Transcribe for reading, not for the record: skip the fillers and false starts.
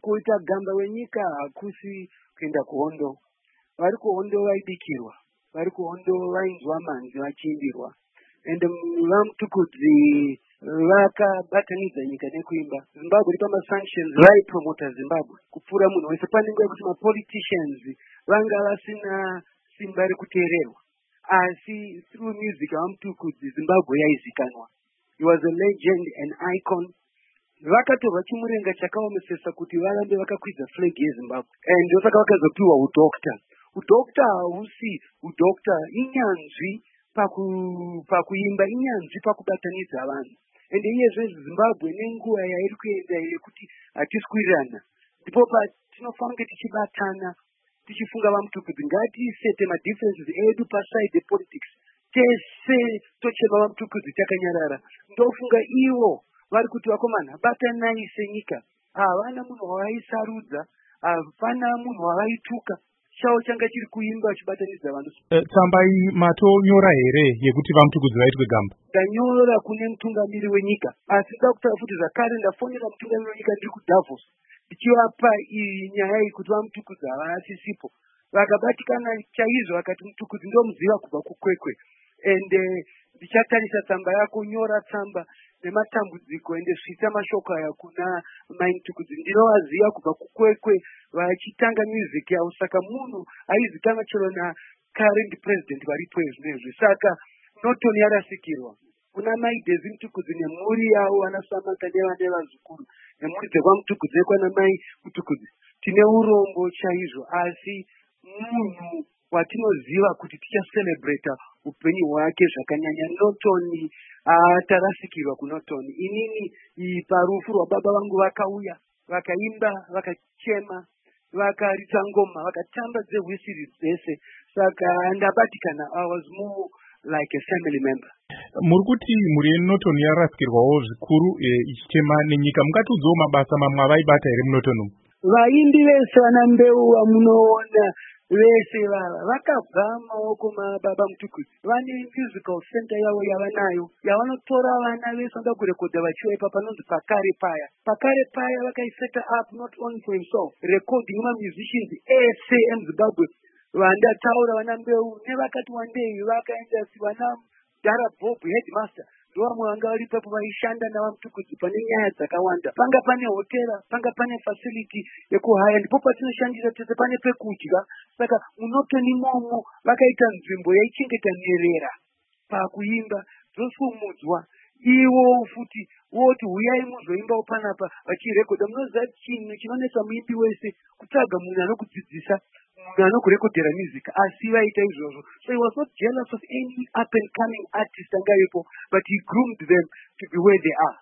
kuita gamba wenyika hakusi kuenda kuhondo. Vari kuhondo vaibikirwa, vari kuhondo vainzwa manzi vachimbirirwa. And vamutukudzi vakabatanidza nyika nekuimba. Zimbabwe iri pamasanctions vaipromota Zimbabwe kupfuura munhu wese. Pane nguva yekuti mapoliticians vanga vasina simba rekuteererwa, asi through music vamutukudzi Zimbabwe yaizikanwa. He was a legend, an icon. Vakatorwa chimurenga chakaomesesa kuti varambe vakakwidza flag yeZimbabwe. And ndosaka vakazopiwa udokta. Udokta hausi udokta, inyanzvi pakuimba, inyanzvi pakubatanidza vanhu. And iyezve Zimbabwe nenguva yairi kuenda yekuti hatisikurirana, ndipo patinofanira kunge tichibatana tichifunga vamutukudzi. Ngatisete madifferences edu paside politics, tese tochema vamutukudzi takanyarara. Ndofunga ivo vari kuti vakomana batanai senyika. Havana munhu wavaisarudza, hapana munhu wavaituka. Chavo changa chiri kuimba chibatanidza vanhu. Tsamba iyi matonyora here yekuti vamutukudzi vaitwe gamba? Ndanyora kune mutungamiri wenyika, asi nda kutaura futi zvakare ndafonera mutungamiri wenyika ndiri kuDavos ndichivapa iyi nyaya iyi kuti vamutukudzi havasisipo. Vakabatikana chaizvo vakati mutukudzi ndomuziva kubva kukwekwe. And ndichatarisa tsamba yako, nyora tsamba nematambudziko ende svitsa mashoko aya kuna maintukudzi. Ndinovaziva kubva kukwekwe vachitanga music yavo, saka munhu aizikanwa chero current president varipo izvinezvi. Saka notoni yarasikirwa kuna maidezi mutukudzi nemhuri yavo, vanasamaka nevane vazukuru nemhuri dzekwamutukudzi nekwana mai mutukudzi. Tine urombo chaizvo, asi munhu watinoziva kuti tichacelebrata upenyu hwake zvakanyanya. Notoni tarasikirwa kunotoni. Inini parufu rwababa vangu vakauya vakaimba, vakachema, vakaridza ngoma, vakatamba dzehwisiri dzese. Saka ndabatikana, I was more like a family member. Muri kuti muri Norton yarasikirwawo zvikuru ichitema nenyika. Mungatiudzawo mabasa mamwe avaibata here muNorton? Vaimbi vese vana mbeu vamunoona vese vava vakabva maoko mababa mutukudzi. Vane musical center yavo yavanayo yavanotora vana vese vanoda kurekodha vachiva ipa panonzi Pakare Paya. Pakare Paya vakaiseta up not only for himself, recording musicians ese emuZimbabwe vandataura vana mbeu nevakati wandei vakaenda vana Dara Bob headmaster ndovamwe vanga vari ipapo vaishanda navamutukudzi pane nyaya dzakawanda. Panga pane hotera, panga pane facility yekuhaya, ndipo patinoshandira tese, pane pekudya. Saka munotoni momo vakaita nzvimbo yaichengeta nherera pakuimba dzosumudzwa. Ivo futi voti huyai muzoimbawo panapa vachirekodha. Munoziva chinhu chinonetsa muimbi wese kutsvaga munhu anokudzidzisa, munhu anokurekodhera music, asi vaita izvozvo. So he was not jealous of any up and coming artist angaipo, but he groomed them to be where they are.